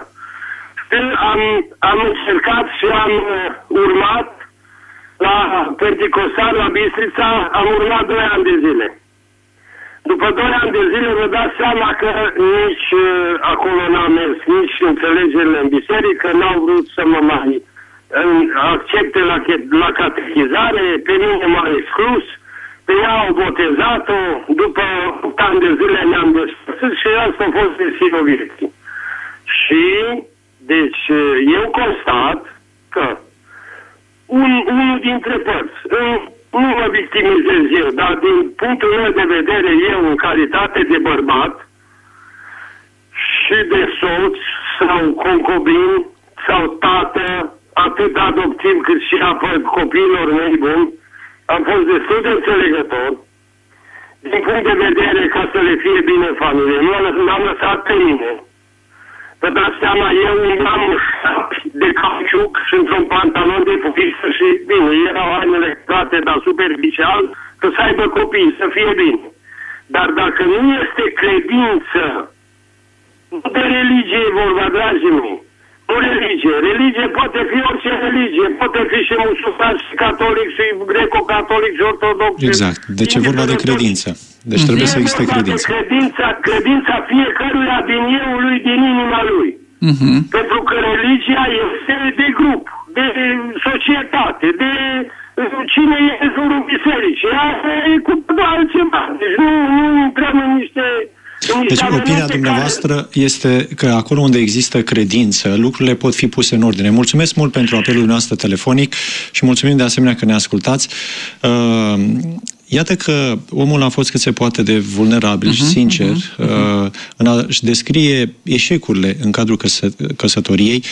Am încercat și am urmat la penticostal, la Bistrița, am urmat 2 ani de zile. După 2 ani de zile vă dați seama că nici acolo n-am mers, nici înțelegerile în biserică, n-au vrut să mă mai accepte la catechizare, pe mine m-a exclus, pe ea au botezat-o, după 8 ani de zile ne-am despărțit și asta a fost destinul vieții. Și, deci, eu constat că unul dintre părți, nu mă victimizez eu, dar din punctul meu de vedere, eu, în calitate de bărbat și de soț sau concubin sau tată, atât adoptiv cât și apă copiilor mei buni, am fost destul de înțelegător din punct de vedere ca să le fie bine familie. Nu m-am lăsat pe mine. Vă dați seama, eu am șapi de cauciuc și într-un pantalon de pupisă și bine, erau hainele date, dar superficial, că să aibă copii, să fie bine. Dar dacă nu este credință, nu de religie e vorba, dragii mei, nu religie. Religie poate fi orice religie, poate fi și musulman, și catolic, și greco-catolic, și ortodox. Exact, deci e vorba de credință. Deci trebuie să existe credință. Credința fiecăruia din eu lui, din inima lui. Pentru că religia este de grup, de societate, de cine e în jurul bisericii. Asta e cu altceva. Deci nu intrăm în niște Deci opinia dumneavoastră este că acolo unde există credință, lucrurile pot fi puse în ordine. Mulțumesc mult pentru apelul nostru telefonic și mulțumim de asemenea că ne ascultați. Iată că omul a fost cât se poate de vulnerabil și sincer în a-și descrie eșecurile în cadrul căsătoriei.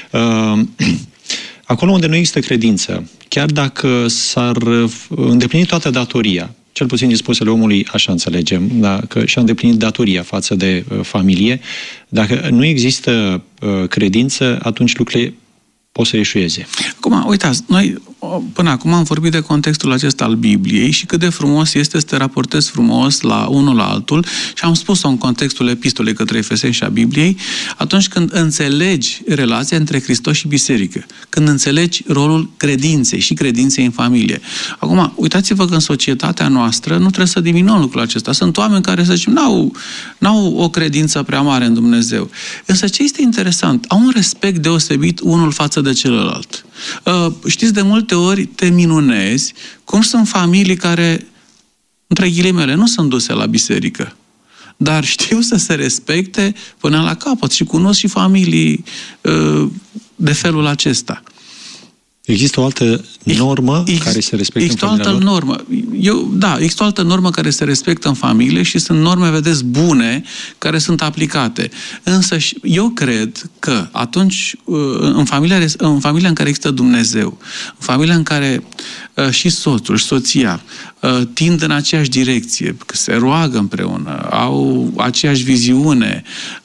Acolo unde nu există credință, chiar dacă s-ar îndeplini toată datoria, cel puțin din spusele omului, așa înțelegem, că și-a îndeplinit datoria față de familie, dacă nu există credință, atunci lucrurile pot să eșueze. Acum, uitați, noi până acum am vorbit de contextul acesta al Bibliei și cât de frumos este să te raportezi frumos la unul la altul și am spus-o în contextul epistolei către Efeseni și a Bibliei, atunci când înțelegi relația între Hristos și biserică, când înțelegi rolul credinței și credinței în familie. Acum, uitați-vă că în societatea noastră nu trebuie să diminuăm lucrul acesta. Sunt oameni care, să zicem, n-au o credință prea mare în Dumnezeu. Însă ce este interesant? Au un respect deosebit unul față de celălalt. Știți, de multe ori te minunezi cum sunt familii care, între ghilimele, nu sunt duse la biserică, dar știu să se respecte până la capăt și cunosc și familii de felul acesta. Există o altă normă care se respectă în familia lor? Normă. Există o altă normă care se respectă în familie și sunt norme, vedeți, bune, care sunt aplicate. Însă eu cred că atunci, în familia în care există Dumnezeu, în familia în care și soțul și soția tind în aceeași direcție, se roagă împreună, au aceeași viziune,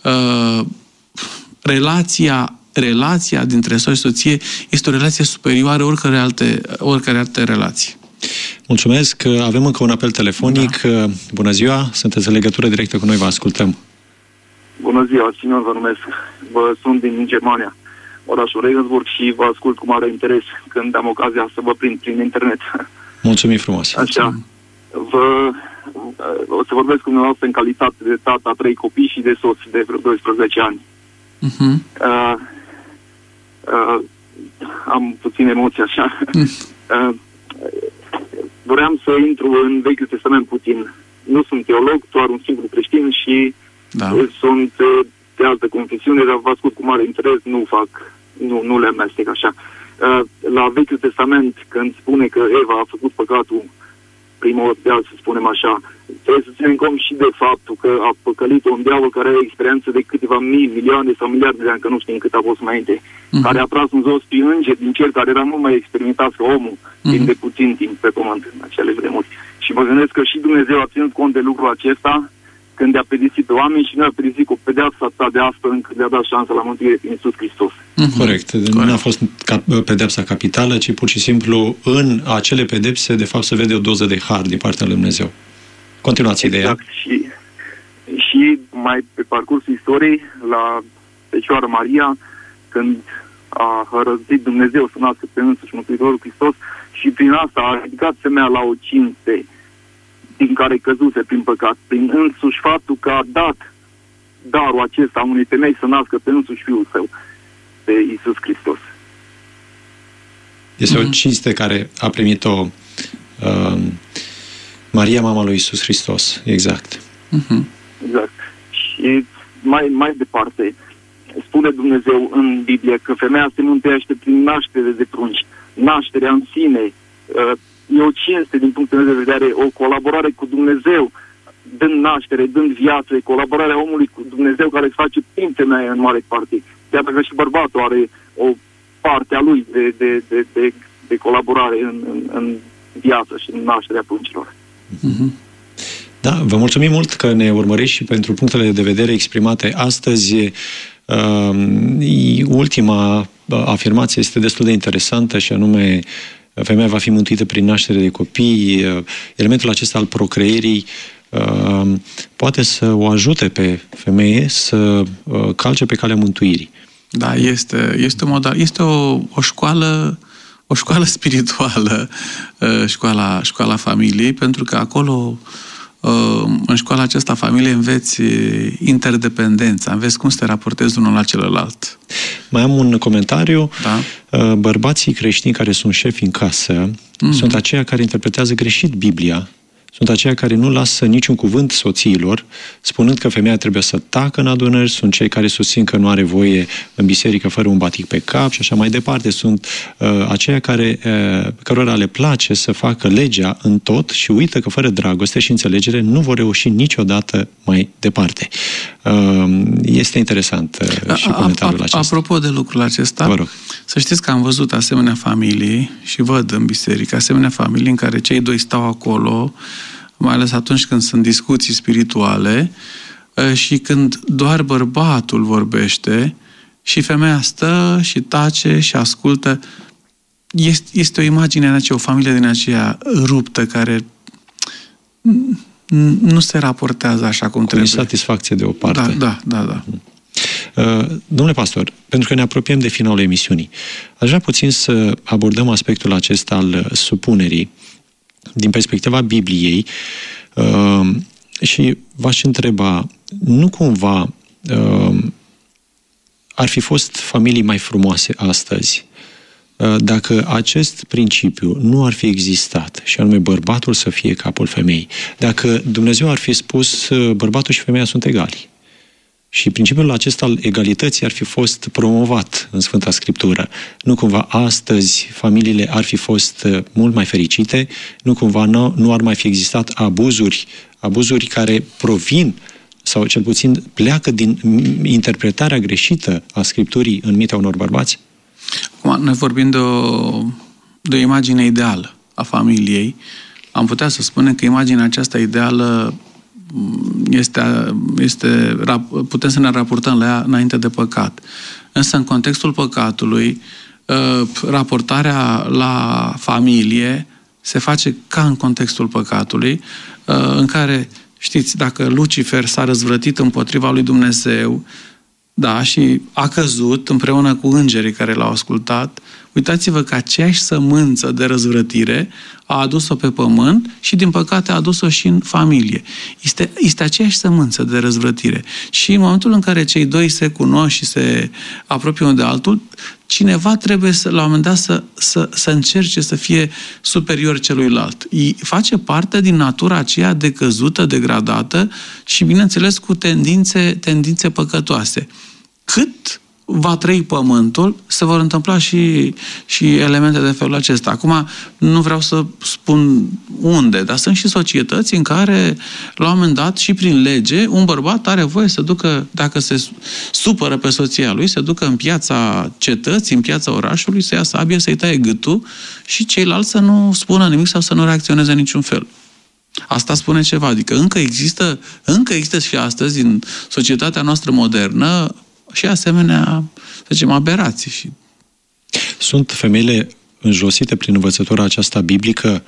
relația dintre soț și soție este o relație superioară oricare alte relații. Mulțumesc. Avem încă un apel telefonic. Da. Bună ziua, sunteți în legătură directă cu noi, vă ascultăm. Bună ziua, Simeon vă numesc. Sunt din Germania, orașul Regensburg și vă ascult cu mare interes când am ocazia să vă prind prin internet. Mulțumim frumos. Așa. O să vorbesc cu dumneavoastră în calitate de tată a 3 copii și de soț de vreo 12 ani. Am puțin emoții așa. Doream să intru în Vechiul Testament puțin. Nu sunt teolog, doar un simplu creștin și sunt de altă confesiune, dar vă ascult cu mare interes, nu le amestec așa. La Vechiul Testament, când spune că Eva a făcut păcatul primordial, să spunem așa, trebuie să ținem cont și de faptul că a păcălit un diavol care are experiență de câteva mii, milioane sau miliarde de ani, că nu știm cât a fost înainte, care a tras în jos pe îngeri din cer, care era mult mai experimentați ca omul, timp de puțin timp pe pământ în acele vremuri. Și mă gândesc că și Dumnezeu a ținut cont de lucrul acesta când a pedepsit pe oameni și nu a pedepsit cu pedeapsa atât de aspră încât le-a dat șansa la mântuire prin Iisus Hristos. Corect. Nu a fost pedepsa capitală, ci pur și simplu în acele pedepse, de fapt, se vede o doză de har din partea lui Dumnezeu. Continuați ideea. Exact. Și mai pe parcursul istoriei, la Fecioară Maria, când a hărăzit Dumnezeu să nască pe însuși Mântuitorul Hristos și prin asta a ridicat femeia la o cinste din care căzuse prin păcat, prin însuși faptul că a dat darul acesta unei femei să nască pe însuși Fiul Său, pe Iisus Hristos. Este o cinste care a primit-o Maria, mama lui Iisus Hristos. Exact. Exact. Și mai departe, spune Dumnezeu în Biblie că femeia se mântuiește prin naștere de prunci. Nașterea în sine e o cinste din punctul meu de vedere, o colaborare cu Dumnezeu, dând naștere, dând viață, colaborarea omului cu Dumnezeu care se face prin femeie în mare parte. Chiar dacă și bărbatul are o parte a lui de colaborare în viață și în nașterea pruncilor. Da, vă mulțumim mult că ne urmăriți și pentru punctele de vedere exprimate astăzi. Ultima afirmație este destul de interesantă și anume femeia va fi mântuită prin naștere de copii. Elementul acesta al procreierii poate să o ajute pe femeie să calce pe calea mântuirii. Da, este o școală spirituală, școala familiei, pentru că acolo, în școala aceasta familiei, înveți interdependența, înveți cum să te raportezi unul la celălalt. Mai am un comentariu. Da. Bărbații creștini care sunt șefi în casă sunt aceia care interpretează greșit Biblia Sunt aceia care nu lasă niciun cuvânt soțiilor, spunând că femeia trebuie să tacă în adunări, sunt cei care susțin că nu are voie în biserică fără un batic pe cap și așa mai departe. Sunt aceia cărora le place să facă legea în tot și uită că fără dragoste și înțelegere nu vor reuși niciodată mai departe. Este interesant și comentariul acesta. Apropo de lucrul acesta, vă rog. Să știți că am văzut asemenea familii și văd în biserică asemenea familii în care cei doi stau acolo, mai ales atunci când sunt discuții spirituale și când doar bărbatul vorbește și femeia stă și tace și ascultă. Este o imagine, o familie din aceea ruptă, care nu se raportează așa cum trebuie. Cu insatisfacție de o parte. Da. Domnule pastor, pentru că ne apropiem de finalul emisiunii, aș vrea puțin să abordăm aspectul acesta al supunerii din perspectiva Bibliei și v-aș întreba, nu cumva ar fi fost familii mai frumoase astăzi dacă acest principiu nu ar fi existat, și anume bărbatul să fie capul femeii, dacă Dumnezeu ar fi spus bărbatul și femeia sunt egali și principiul acesta al egalității ar fi fost promovat în Sfânta Scriptură, nu cumva astăzi familiile ar fi fost mult mai fericite, nu cumva nu ar mai fi existat abuzuri care provin sau cel puțin pleacă din interpretarea greșită a Scripturii în mintea unor bărbați? Acum, noi vorbim de o imagine ideală a familiei. Am putea să spunem că imaginea aceasta ideală putem să ne raportăm la ea înainte de păcat. Însă, în contextul păcatului, raportarea la familie se face ca în contextul păcatului, în care, știți, dacă Lucifer s-a răzvrătit împotriva lui Dumnezeu, da, și a căzut împreună cu îngerii care l-au ascultat, uitați-vă că aceeași sămânță de răzvrătire a adus-o pe pământ și, din păcate, a adus-o și în familie. Este aceeași sămânță de răzvrătire. Și în momentul în care cei doi se cunosc și se apropie unul de altul, cineva trebuie la un moment dat să încerce să fie superior celuilalt. Face parte din natura aceea decăzută, degradată și, bineînțeles, cu tendințe păcătoase. Cât va trăi pământul, se vor întâmpla și elemente de felul acesta. Acum, nu vreau să spun unde, dar sunt și societăți în care, la un moment dat, și prin lege, un bărbat are voie să ducă, dacă se supără pe soția lui, să ducă în piața cetății, în piața orașului, să ia sabie, să-i taie gâtul și ceilalți să nu spună nimic sau să nu reacționeze în niciun fel. Asta spune ceva, adică încă există și astăzi, în societatea noastră modernă, și asemenea, să zicem, aberații. Sunt femeile înjosite prin învățătura aceasta biblică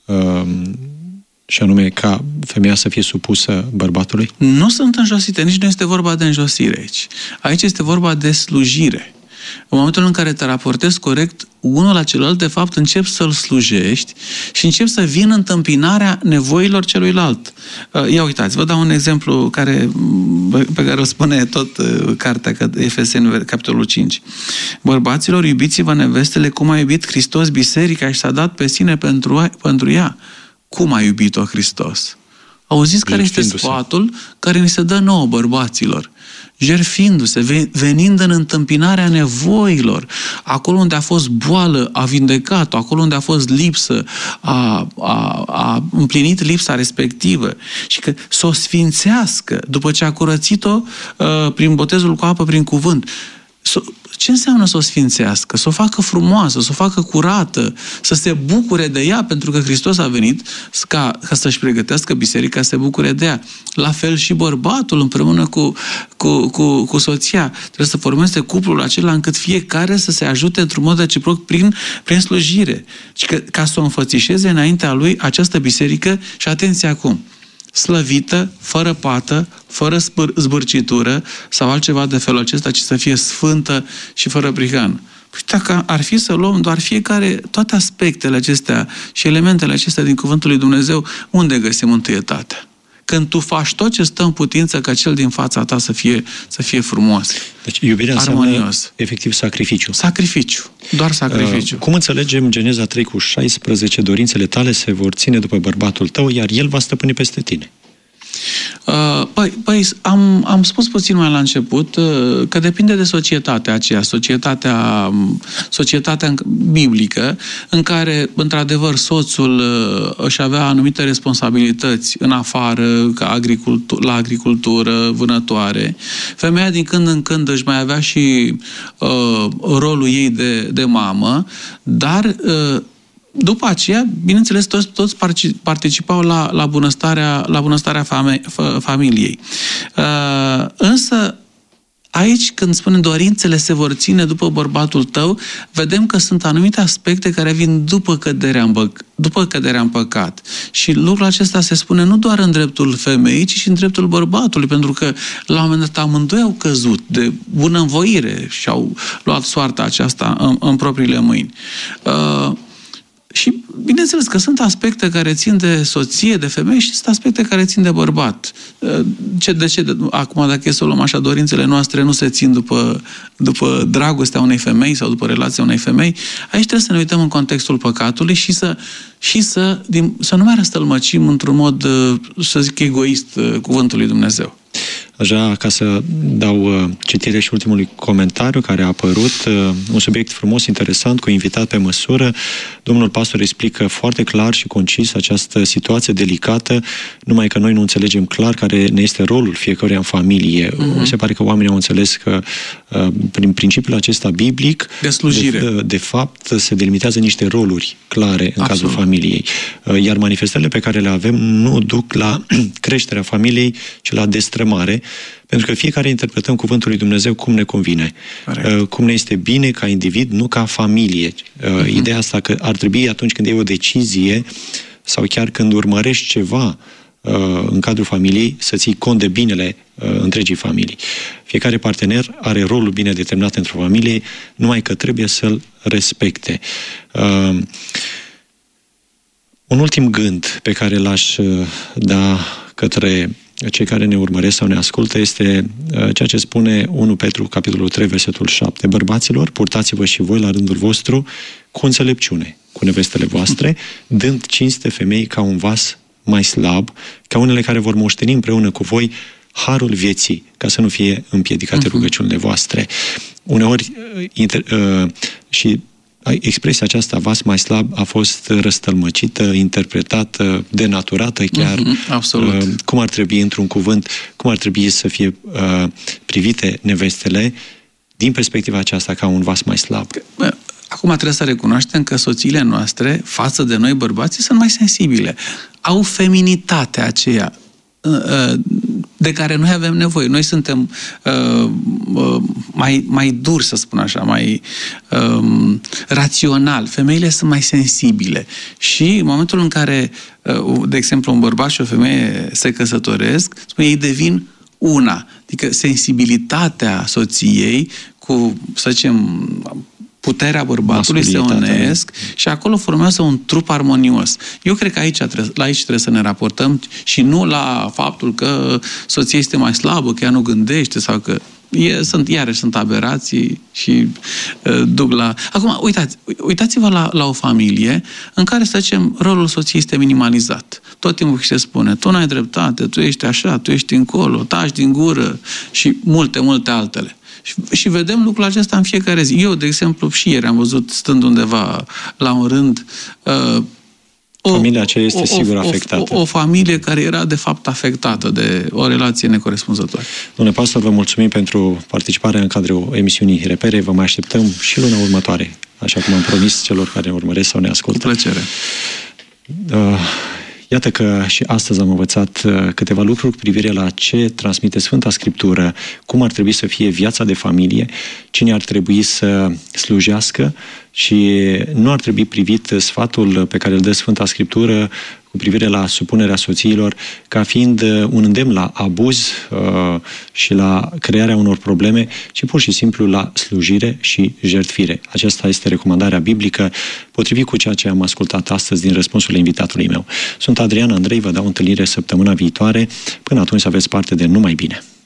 și anume ca femeia să fie supusă bărbatului? Nu sunt înjosite, nici nu este vorba de înjosire aici. Aici este vorba de slujire. În momentul în care te raportezi corect unul la celălalt, de fapt începi să-l slujești și începi să vii în întâmpinarea nevoilor celuilalt. Ia uitați, vă dau un exemplu pe care îl spune tot cartea Efeseni, capitolul 5. Bărbaților, iubiți-vă nevestele cum a iubit Hristos biserica și s-a dat pe sine pentru ea. Cum a iubit-o Hristos? Auziți care este sfatul care ni se dă nouă, bărbaților? Jertfindu-se, venind în întâmpinarea nevoilor. Acolo unde a fost boală, a vindecat-o. Acolo unde a fost lipsă, a împlinit lipsa respectivă. Și că să o sfințească după ce a curățit-o prin botezul cu apă, prin cuvânt. Ce înseamnă să o sfințească? Să o facă frumoasă, să o facă curată, să se bucure de ea, pentru că Hristos a venit ca să-și pregătească biserica să se bucure de ea. La fel și bărbatul împreună cu soția. Trebuie să formeze cuplul acela încât fiecare să se ajute într-un mod reciproc prin slujire. Și ca să o înfățișeze înaintea lui această biserică și atenție acum, slăvită, fără pată, fără zbârcitură sau altceva de felul acesta, ci să fie sfântă și fără prihană. Păi dacă ar fi să luăm doar toate aspectele acestea și elementele acestea din Cuvântul lui Dumnezeu, unde găsim întâietatea? când tu faci tot ce stă în putință ca cel din fața ta să fie frumos. Deci iubirea armonios. înseamnă efectiv sacrificiu. Sacrificiu. Doar sacrificiu. Cum înțelegem Geneza 3:16? Dorințele tale se vor ține după bărbatul tău, iar el va stăpâni peste tine. Păi, am spus puțin mai la început că depinde de societatea aceea, societatea biblică, în care, într-adevăr, soțul își avea anumite responsabilități în afară, la agricultură, vânătoare. Femeia din când în când își mai avea și rolul ei de mamă, dar după aceea, bineînțeles, toți participau la bunăstarea familiei. Însă, aici, când spunem dorințele se vor ține după bărbatul tău, vedem că sunt anumite aspecte care vin după căderea în păcat. Și lucrul acesta se spune nu doar în dreptul femeii, ci și în dreptul bărbatului, pentru că la un moment dat amândoi au căzut de bunăvoire și au luat soarta aceasta în propriile mâini. Și bineînțeles că sunt aspecte care țin de soție, de femeie și sunt aspecte care țin de bărbat. Acum, dacă e să o luăm așa, dorințele noastre nu se țin după dragostea unei femei sau după relația unei femei. Aici trebuie să ne uităm în contextul păcatului și să nu mai răstălmăcim într-un mod, să zic, egoist cuvântul lui Dumnezeu. Așa, ca să dau citire și ultimului comentariu care a apărut, un subiect frumos, interesant, cu invitat pe măsură. Domnul pastor explică foarte clar și concis această situație delicată, numai că noi nu înțelegem clar care ne este rolul fiecăruia în familie. Se pare că oamenii au înțeles că prin principiul acesta biblic, de slujire, de fapt, se delimitează niște roluri clare în cazul familiei. Iar manifestările pe care le avem nu duc la creșterea familiei, ci la destrămare, pentru că fiecare interpretăm cuvântul lui Dumnezeu cum ne convine. Cum ne este bine ca individ, nu ca familie. Ideea asta că ar trebui atunci când iei o decizie sau chiar când urmărești ceva în cadrul familiei, să ții cont de binele întregii familii. Fiecare partener are rolul bine determinat într-o familie, numai că trebuie să-l respecte. Un ultim gând pe care l-aș da către cei care ne urmăresc sau ne ascultă este ceea ce spune 1 Petru, capitolul 3, versetul 7. Bărbaților, purtați-vă și voi la rândul vostru cu înțelepciune, cu nevestele voastre, dând cinste femeii ca un vas mai slab, ca unele care vor moșteni împreună cu voi harul vieții, ca să nu fie împiedicate rugăciunile voastre. Uneori, și expresia aceasta, vas mai slab, a fost răstălmăcită, interpretată, denaturată chiar. Absolut. Cum ar trebui, într-un cuvânt, cum ar trebui să fie privite nevestele din perspectiva aceasta ca un vas mai slab? Acum trebuie să recunoaștem că soțiile noastre, față de noi bărbații, sunt mai sensibile. Au feminitatea aceea de care noi avem nevoie. Noi suntem mai duri, să spun așa, mai rațional. Femeile sunt mai sensibile. Și în momentul în care, de exemplu, un bărbat și o femeie se căsătoresc, ei devin una. Adică sensibilitatea soției cu, să zicem, puterea bărbatului se unesc și acolo formează un trup armonios. Eu cred că aici trebuie să ne raportăm și nu la faptul că soția este mai slabă, că ea nu gândește sau că sunt aberații și duc la... Acum, uitați-vă la o familie în care, să zicem, rolul soției este minimalizat. Tot timpul se spune, tu n-ai dreptate, tu ești așa, tu ești încolo, taci din gură și multe, multe altele. Și vedem lucrul acesta în fiecare zi. Eu, de exemplu, și ieri am văzut, stând undeva la un rând, familia aceea este sigur afectată. O familie care era, de fapt, afectată de o relație necorespunzătoare. Domnule pastor, vă mulțumim pentru participarea în cadrul emisiunii Repere. Vă mai așteptăm și luna următoare, așa cum am promis celor care ne urmăresc sau ne ascultă. Cu plăcere. Iată că și astăzi am învățat câteva lucruri cu privire la ce transmite Sfânta Scriptură, cum ar trebui să fie viața de familie, cine ar trebui să slujească și nu ar trebui privit sfatul pe care îl dă Sfânta Scriptură cu privire la supunerea soțiilor ca fiind un îndemn la abuz și la crearea unor probleme, ci pur și simplu la slujire și jertfire. Aceasta este recomandarea biblică, potrivit cu ceea ce am ascultat astăzi din răspunsul invitatului meu. Sunt Adrian Andrei, vă dau întâlnire săptămâna viitoare. Până atunci să aveți parte de numai bine.